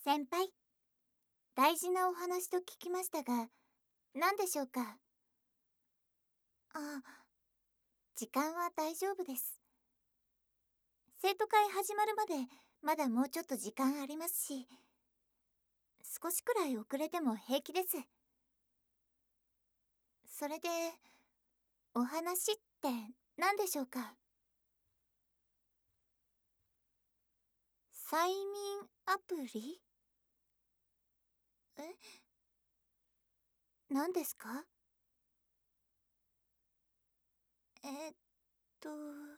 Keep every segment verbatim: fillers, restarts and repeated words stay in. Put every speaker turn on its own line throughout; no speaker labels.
先輩、大事なお話と聞きましたが、何でしょうか？あ、時間は大丈夫です。生徒会始まるまでまだもうちょっと時間ありますし、少しくらい遅れても平気です。それで、お話って何でしょうか？催眠アプリ？え、何ですか？えっと、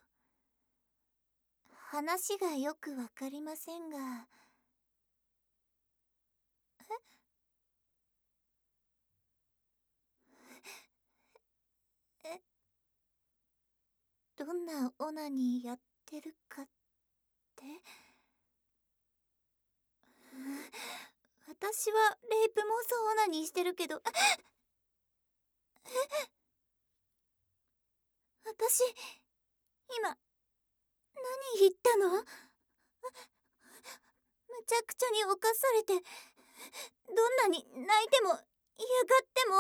話がよくわかりませんが。え、どんなオナニーやってるかって？私はレイプ妄想オナニーしてるけど、私、今、何言ったの？むちゃくちゃに侵されて、どんなに泣いても嫌がっても、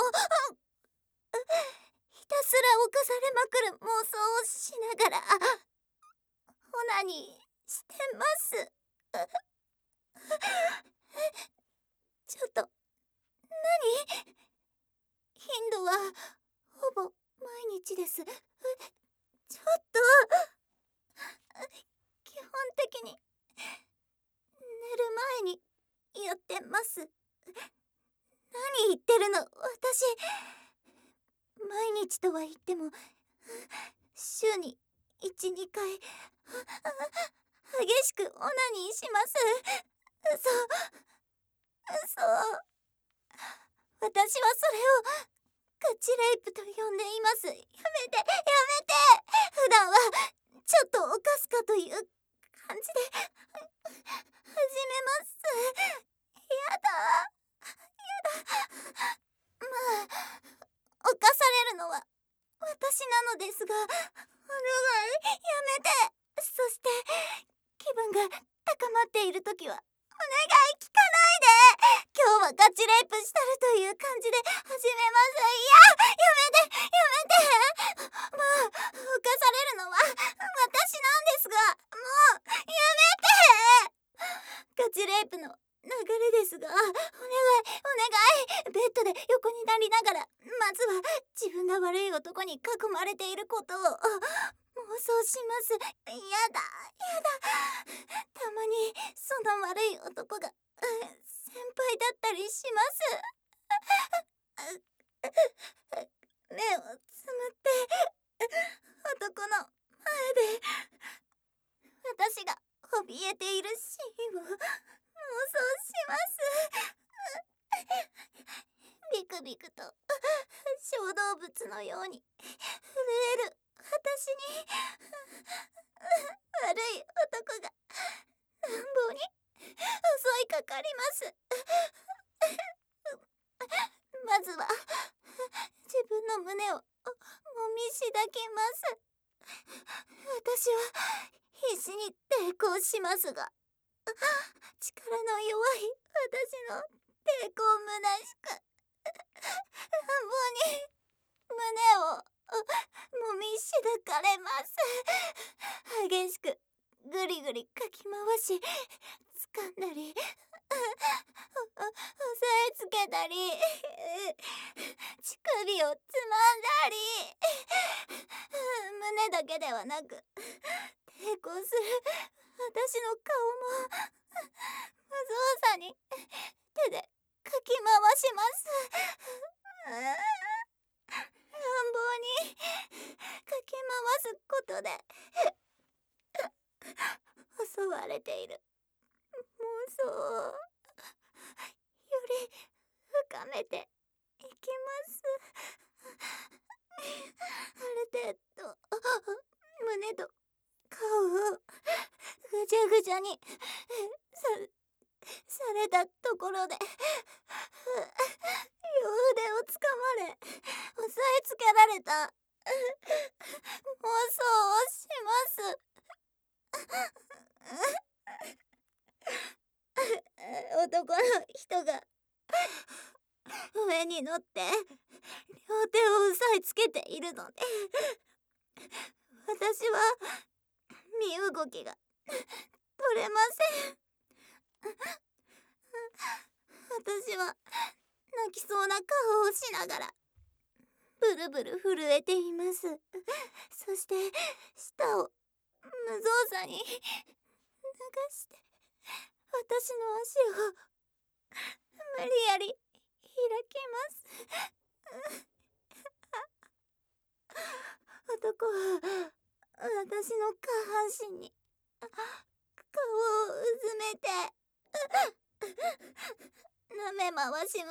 ひたすら侵されまくる妄想をしながら、オナニーしてます。ちょっと、何？頻度は、ほぼ毎日です。ちょっと、基本的に、寝る前にやってます。何言ってるの、私。毎日とは言っても、週にいち、にかい、激しくオナニーします。嘘、嘘。私はそれを、ガチレイプと呼んでいます。やめて、やめて。普段は、ちょっと犯すかという感じで、始めます。やだ。やだ。まあ、犯されるのは、私なのですが、お願い、やめて。そして、気分が高まっているときは、お願い、聞かないで。今日はガチレイプしたるという感じで始めます。いや、やめて、やめて。もう、犯されるのは私なんですが、もう、やめて。ガチレイプの流れですが、お願い、お願い。ベッドで横になりながら、まずは自分が悪い男に囲まれていることを妄想します。やだ、やだ。たまにその悪い男が先輩だったりします。目をつむって男の前で私が怯えているシーンを妄想します。ビクビクと小動物のように震える私に悪い男が乱暴に襲いかかります。まずは自分の胸をもみしだきます。私は必死に抵抗しますが、力の弱い私の抵抗虚しく、乱暴に胸をもみしだかれます。激しくぐりぐりかき回し、掴んだり、お押さえつけたり、乳首をつまんだり、胸だけではなく抵抗する私の顔も無造作に手でかき回します。乱暴にかき回すことで襲われている妄想をより深めていきます。ある程度胸と顔をぐちゃぐちゃにさされたところで両腕をつかまれ押さえつけられた妄想をします。 男の人が上に乗って両手を押さえつけているので、私は身動きが取れません。私は泣きそうな顔をしながらブルブル震えています。そして舌を無造作に流して私の足を無理やり開きます。男は私の下半身に顔をうずめて舐め回します。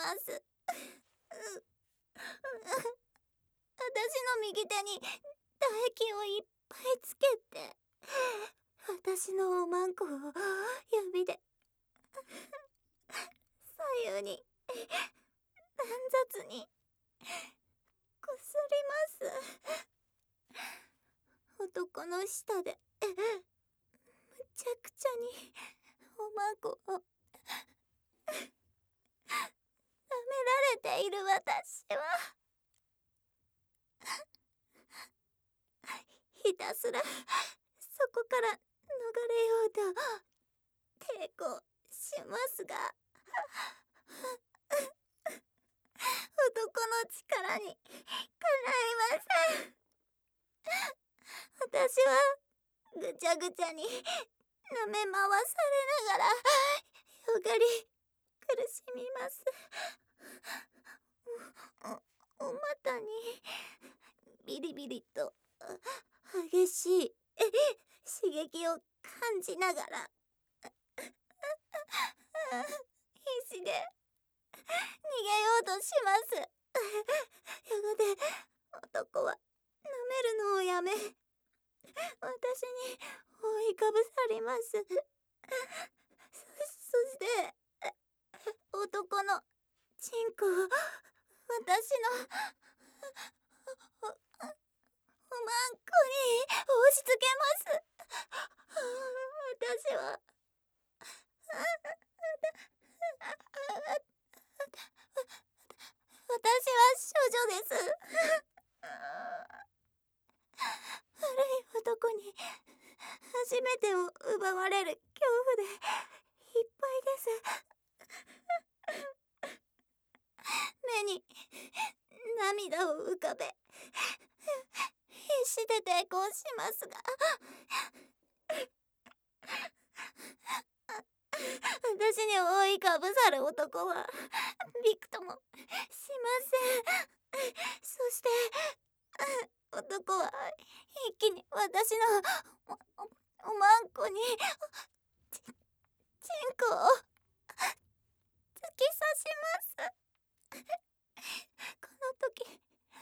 私の右手に唾液をいっぱいつけて、私のおまんこを指で左右に乱雑にこすります。男の舌でむちゃくちゃにおまんこを舐められている私はひたすらそこから逃れようと抵抗しますが、男の力にかないません。私はぐちゃぐちゃに舐め回されながらよがり苦しみます。お、お、お股にビリビリと激しい刺激を感じながら必死で逃げようとします。やがて男は舐めるのをやめ、私に覆いかぶさります。そ、そして男のチンコを私のお、お、おまんこに押し付けます。私は私は処女です。悪い男に初めてを奪われる恐怖でいっぱいです。目に涙を浮かべ必死で抵抗しますが、私に覆いかぶさる男はびくともしません。そして男は一気に私のお、お、おまんこにち、ちんこを突き刺します。この時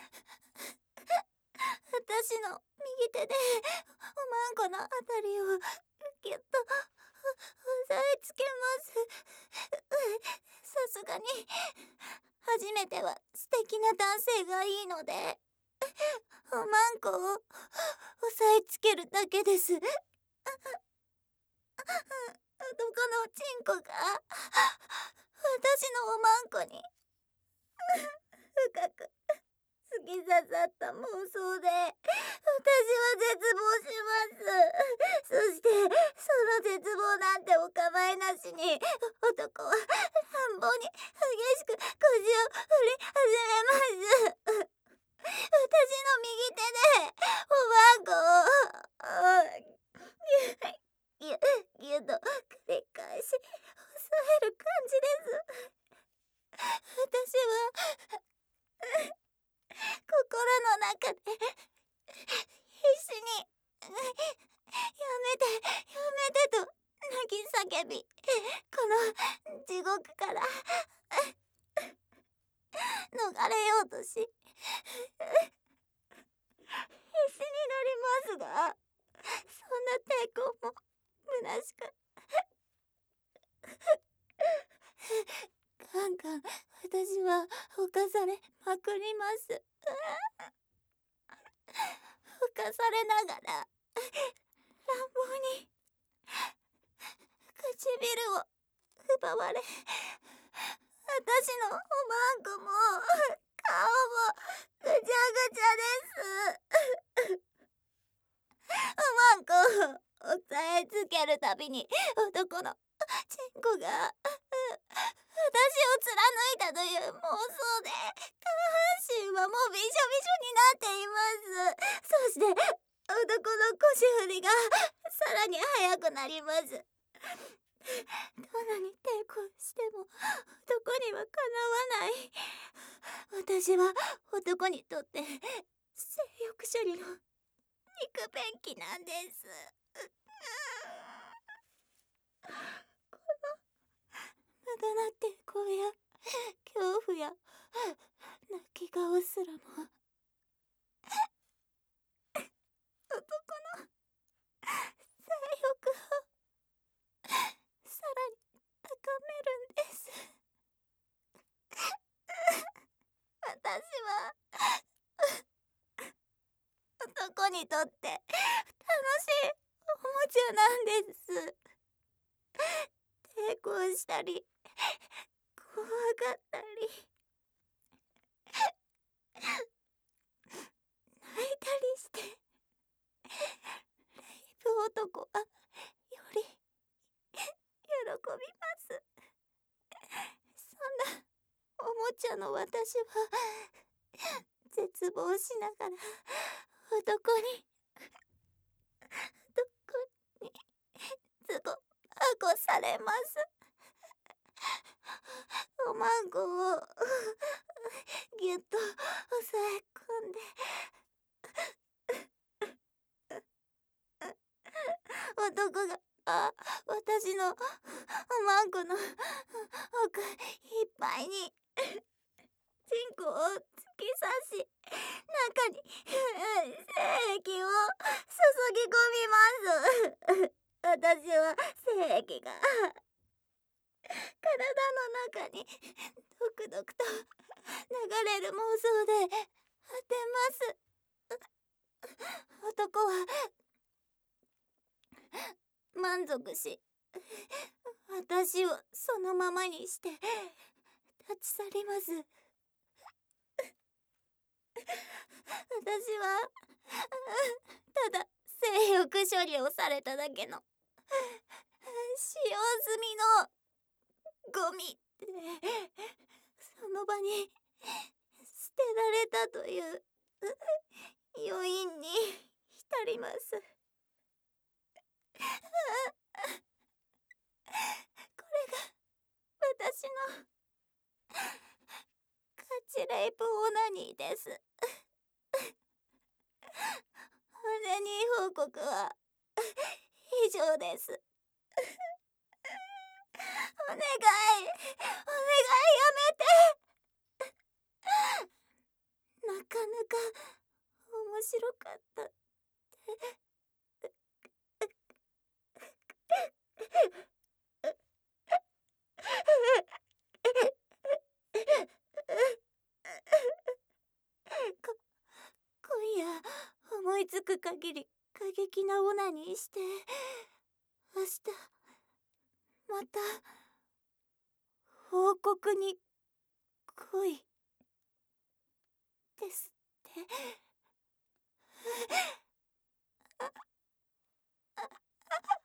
私の右手でおまんこのあたりをぎゅっと押さえつけます。さすがに初めては素敵な男性がいいのでおまんこを押さえつけるだけです。男のチンコが私のおまんこに深く突き刺さった妄想で私は絶望します。そしてその絶望なんてお構いなしに男は乱暴に激しく腰を振り始めます。私の右手でおまんこをぎゅぎゅぎゅっと繰り返し押さえる感じです。私は心の中で必死にやめてやめてと泣き叫び、この地獄から逃れようとし必死になりますが、そんな抵抗も虚しくガンガン私は犯されまくります。犯されながら乱暴に唇を奪奪われ、私のおまんこも顔もぐちゃぐちゃです。おまんこを押さえつけるたびに男のチンコが私を貫いたという妄想で下半身はもうびしょびしょになっています。そして男の腰振りがさらに速くなります。どんなに抵抗しても男にはかなわない。私は男にとって性欲処理の肉便器なんです。この無駄な抵抗や恐怖や泣き顔すらも男の性欲をさらに高めるんです。私は男にとって楽しいおもちゃなんです。抵抗したり怖がったり泣いたりしてレイプ男はより喜びます。そんなおもちゃの私は絶望しながら男に男にズボ顎されます。おまんこをぎゅっと押さえ込んで男があ私のおまんこの奥いっぱいにチンコを突き刺し中に精液を注ぎ込みます。私は精液が体の中にドクドクと流れる妄想で果てます。男は満足し私をそのままにして立ち去ります。私はただ性欲処理をされただけの使用済みのゴミってその場に捨てられたという余韻に浸ります。これが私のガチレイプオナニーです。オナニー報告は以上です。お願いお願いやめて。なかなか面白かったこ今夜思いつく限り過激なオナニーして明日また報告に来いですって。